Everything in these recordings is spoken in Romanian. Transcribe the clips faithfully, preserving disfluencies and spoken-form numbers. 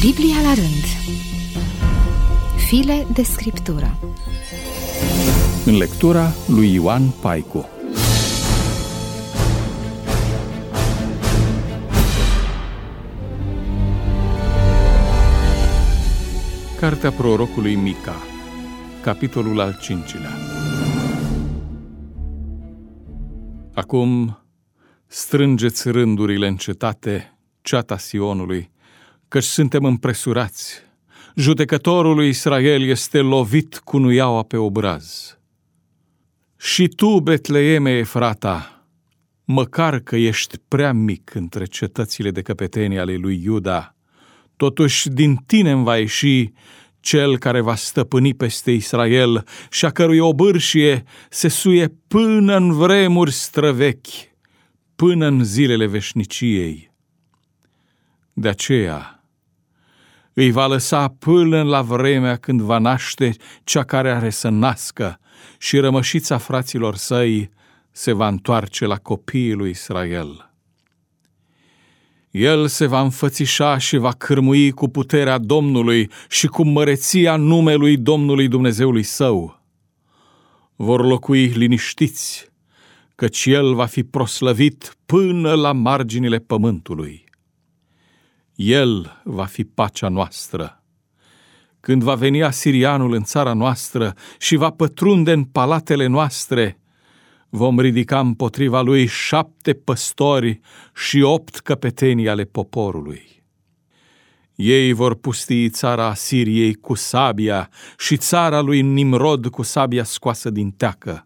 Biblia la rând. File de scriptură. În lectura lui Ioan Paicu. Cartea prorocului Mica, capitolul al cincilea. Acum strângeți rândurile în cetate, ceata Sionului, căci suntem împresurați. Judecătorul lui Israel este lovit cu nuiaua pe obraz. Și tu, Betleeme Efrata, măcar că ești prea mic între cetățile de căpetenie ale lui Iuda, totuși din tine îmi va ieși cel care va stăpâni peste Israel și a cărui obârșie se suie până în vremuri străvechi, până în zilele veșniciei. De aceea îi va lăsa până la vremea când va naște cea care are să nască și rămășița fraților săi se va întoarce la copiii lui Israel. El se va înfățișa și va cârmui cu puterea Domnului și cu măreția numelui Domnului Dumnezeului său. Vor locui liniștiți, căci el va fi proslăvit până la marginile pământului. El va fi pacea noastră. Când va veni asirianul în țara noastră și va pătrunde în palatele noastre, vom ridica împotriva lui șapte păstori și opt căpetenii ale poporului. Ei vor pustii țara Asiriei cu sabia și țara lui Nimrod cu sabia scoasă din teacă.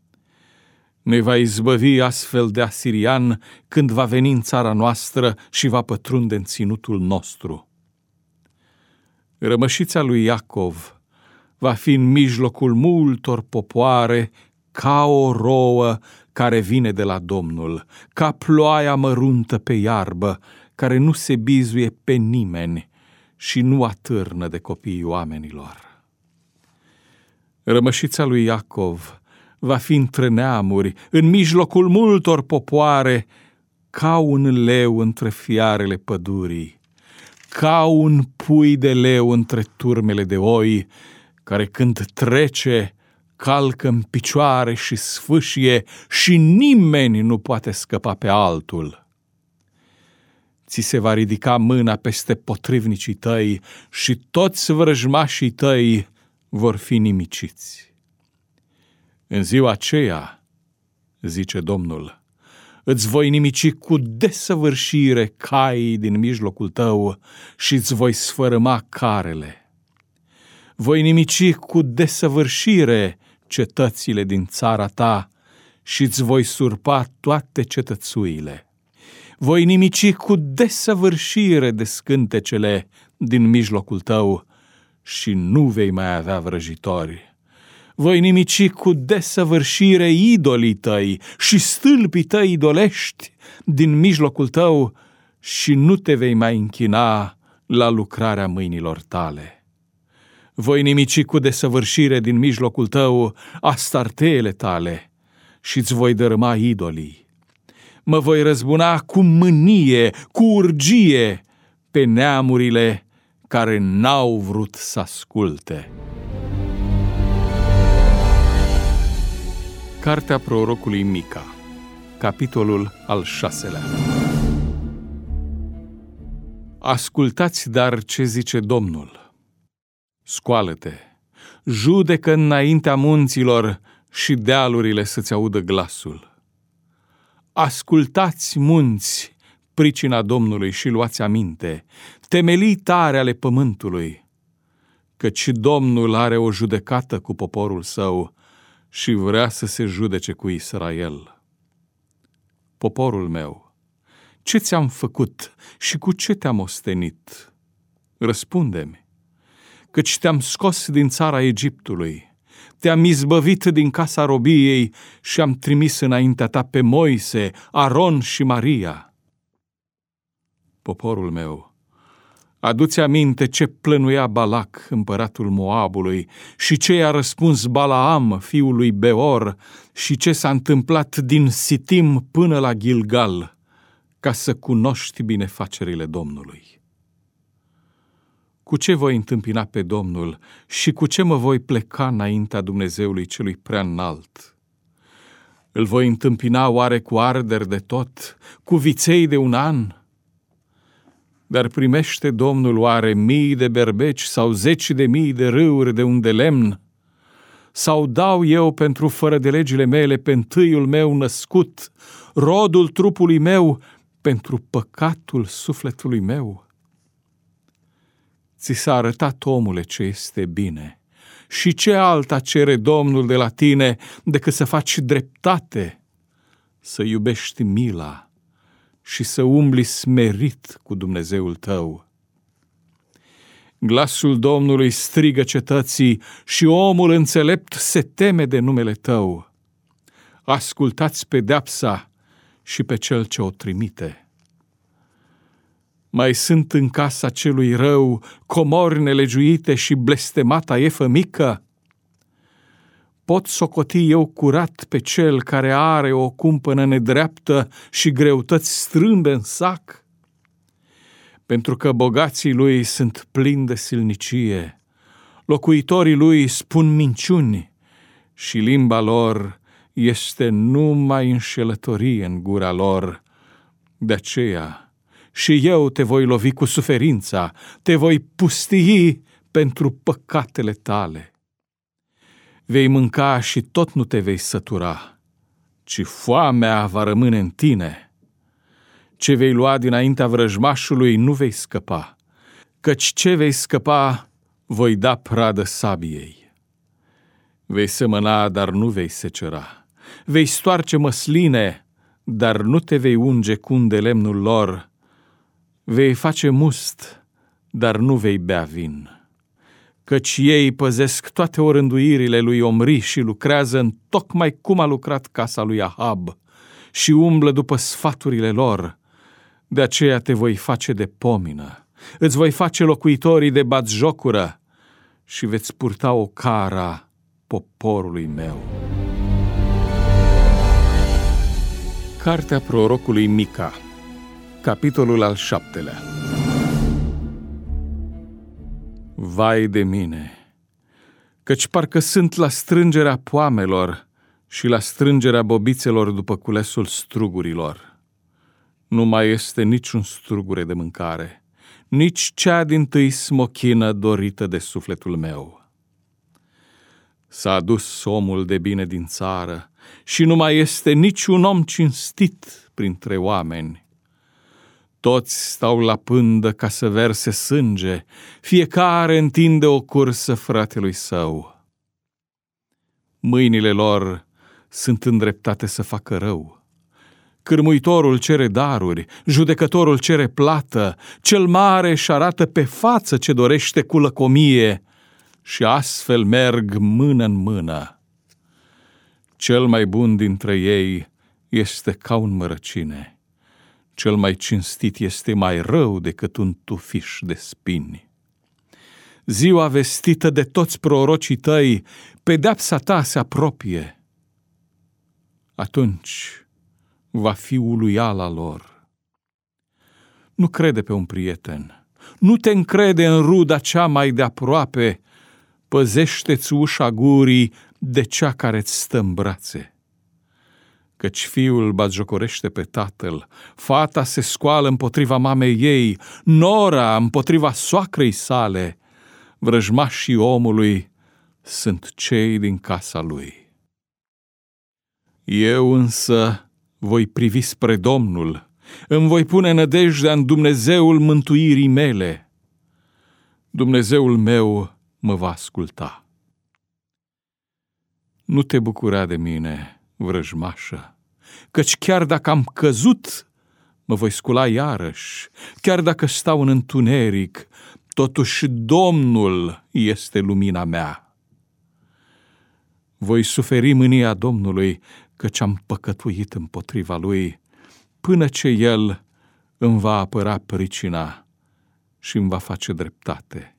Ne va izbăvi astfel de asirian când va veni în țara noastră și va pătrunde în ținutul nostru. Rămășița lui Iacov va fi în mijlocul multor popoare ca o rouă care vine de la Domnul, ca ploaia măruntă pe iarbă, care nu se bizuie pe nimeni și nu atârnă de copiii oamenilor. Rămășița lui Iacov va fi între neamuri, în mijlocul multor popoare, ca un leu între fiarele pădurii, ca un pui de leu între turmele de oi, care când trece calcă în picioare și sfâșie și nimeni nu poate scăpa pe altul. Ți se va ridica mâna peste potrivnicii tăi și toți vrăjmașii tăi vor fi nimiciți. În ziua aceea, zice Domnul, îți voi nimici cu desăvârșire caii din mijlocul tău și îți voi sfărâma carele. Voi nimici cu desăvârșire cetățile din țara ta și îți voi surpa toate cetățuile. Voi nimici cu desăvârșire descântecele din mijlocul tău și nu vei mai avea vrăjitori. Voi nimici cu desăvârșire idolii tăi și stâlpii tăi idolești din mijlocul tău și nu te vei mai închina la lucrarea mâinilor tale. Voi nimici cu desăvârșire din mijlocul tău astarteele tale și îți voi dărâma idolii. Mă voi răzbuna cu mânie, cu urgie pe neamurile care n-au vrut să asculte. Cartea prorocului Mica, capitolul al șaselea. Ascultați dar ce zice Domnul. Scoală-te, judecă înaintea munților și dealurile să-ți audă glasul. Ascultați, munți, pricina Domnului și luați aminte, temelii tare ale pământului, căci Domnul are o judecată cu poporul său și vrea să se judece cu Israel. Poporul meu, ce ți-am făcut și cu ce te-am ostenit? Răspunde-mi, căci te-am scos din țara Egiptului, te-am izbăvit din casa robiei și am trimis înaintea ta pe Moise, Aron și Maria. Poporul meu, adu-ți aminte ce plănuia Balac, împăratul Moabului, și ce i-a răspuns Balaam, fiul lui Beor, și ce s-a întâmplat din Sitim până la Gilgal, ca să cunoști binefacerile Domnului. Cu ce voi întâmpina pe Domnul și cu ce mă voi pleca înaintea Dumnezeului celui prea înalt? Îl voi întâmpina oare cu arderi de tot, cu viței de un an? Dar primește Domnul oare mii de berbeci sau zeci de mii de râuri de un de lemn? Sau dau eu pentru fără de legile mele pe întâiul meu născut, rodul trupului meu pentru păcatul sufletului meu? Ți s-a arătat, omule, ce este bine, și ce alta cere Domnul de la tine decât să faci dreptate, să iubești mila și să umbli smerit cu Dumnezeul tău. Glasul Domnului strigă cetății și omul înțelept se teme de numele tău. Ascultați pedeapsa și pe cel ce o trimite. Mai sunt în casa celui rău comori nelegiuite și blestemata efă mică? Pot socoti eu curat pe cel care are o cumpănă nedreaptă și greutăți strâmbe în sac? Pentru că bogații lui sunt plini de silnicie, locuitorii lui spun minciuni și limba lor este numai înșelătorie în gura lor. De aceea și eu te voi lovi cu suferința, te voi pustii pentru păcatele tale. Vei mânca și tot nu te vei sătura, ci foamea va rămâne în tine. Ce vei lua dinaintea vrăjmașului nu vei scăpa, căci ce vei scăpa voi da pradă sabiei. Vei semăna, dar nu vei secera. Vei stoarce măsline, dar nu te vei unge cu un de lemnul lor. Vei face must, dar nu vei bea vin. Căci ei păzesc toate orânduirile lui Omri și lucrează în tocmai cum a lucrat casa lui Ahab și umblă după sfaturile lor. De aceea te voi face de pomină, îți voi face locuitorii de batjocură și veți purta o cara poporului meu. Cartea prorocului Mica, capitolul al șaptelea. Vai de mine, căci parcă sunt la strângerea poamelor și la strângerea bobițelor după culesul strugurilor. Nu mai este niciun strugure de mâncare, nici cea dintâi smochină dorită de sufletul meu. S-a adus omul de bine din țară și nu mai este niciun om cinstit printre oameni. Toți stau la pândă ca să verse sânge, fiecare întinde o cursă fratelui său. Mâinile lor sunt îndreptate să facă rău. Cârmuitorul cere daruri, judecătorul cere plată, cel mare își arată pe față ce dorește cu lăcomie și astfel merg mână în mână. Cel mai bun dintre ei este ca un mărăcine, cel mai cinstit este mai rău decât un tufiș de spini. Ziua vestită de toți prorocii tăi, pedeapsa ta se apropie. Atunci va fi uluiala lor. Nu crede pe un prieten, nu te încrede în ruda cea mai de aproape, păzește-ți ușa gurii de cea care-ți stă în brațe. Căci fiul batjocorește pe tatăl, fata se scoală împotriva mamei ei, nora împotriva soacrei sale, vrăjmașii omului sunt cei din casa lui. Eu însă voi privi spre Domnul, îmi voi pune nădejdea în Dumnezeul mântuirii mele. Dumnezeul meu mă va asculta. Nu te bucura de mine, vrăjmașă, căci chiar dacă am căzut, mă voi scula iarăși, chiar dacă stau în întuneric, totuși Domnul este lumina mea. Voi suferi mânia Domnului, căci am păcătuit împotriva Lui, până ce El îmi va apăra pricina și îmi va face dreptate.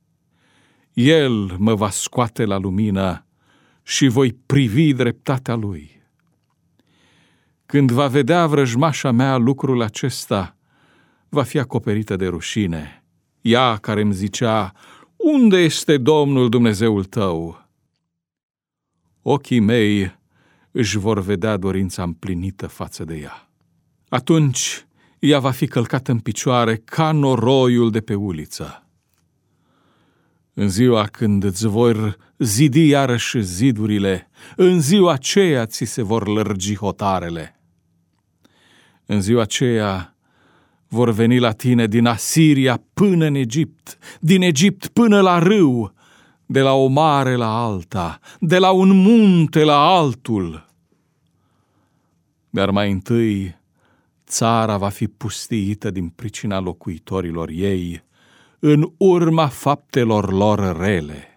El mă va scoate la lumină și voi privi dreptatea Lui. Când va vedea vrăjmașa mea lucrul acesta, va fi acoperită de rușine, ea care îmi zicea: unde este Domnul Dumnezeul tău? Ochii mei își vor vedea dorința împlinită față de ea. Atunci ea va fi călcată în picioare ca noroiul de pe uliță. În ziua când îți vor zidi iarăși zidurile, în ziua aceea ți se vor lărgi hotarele. În ziua aceea vor veni la tine din Asiria până în Egipt, din Egipt până la râu, de la o mare la alta, de la un munte la altul. Dar mai întâi țara va fi pustiită din pricina locuitorilor ei, în urma faptelor lor rele.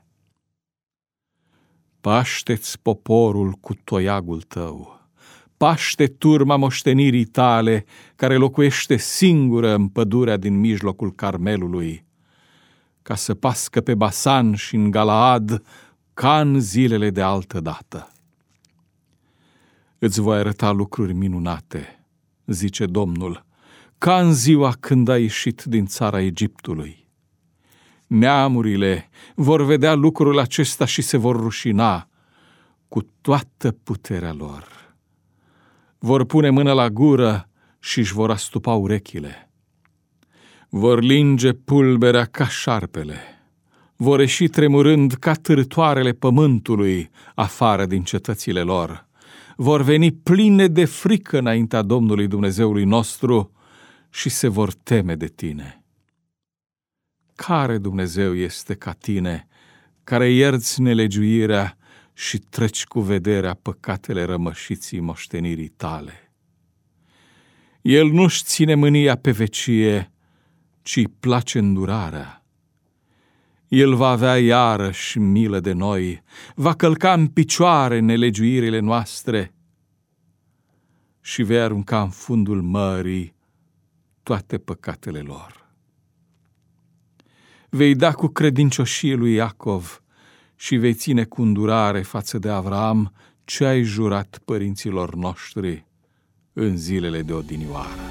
Paște-ți poporul cu toiagul tău, paște turma moștenirii tale, care locuiește singură în pădurea din mijlocul Carmelului, ca să pască pe Basan și în Galaad ca în zilele de altă dată. Îți voi arăta lucruri minunate, zice Domnul, ca în ziua când ai ieșit din țara Egiptului. Neamurile vor vedea lucrul acesta și se vor rușina cu toată puterea lor. Vor pune mâna la gură și își vor astupa urechile. Vor linge pulberea ca șarpele. Vor ieși tremurând ca târtoarele pământului afară din cetățile lor. Vor veni pline de frică înaintea Domnului Dumnezeului nostru și se vor teme de tine. Care Dumnezeu este ca tine, care ierți nelegiuirea și treci cu vederea păcatele rămășiții moștenirii tale? El nu-și ține mânia pe vecie, ci-i place îndurarea. El va avea iarăși milă de noi, va călca în picioare nelegiuirile noastre și vei arunca în fundul mării toate păcatele lor. Vei da cu credincioșie lui Iacov și vei ține cu îndurare față de Avraam ce ai jurat părinților noștri în zilele de odinioară.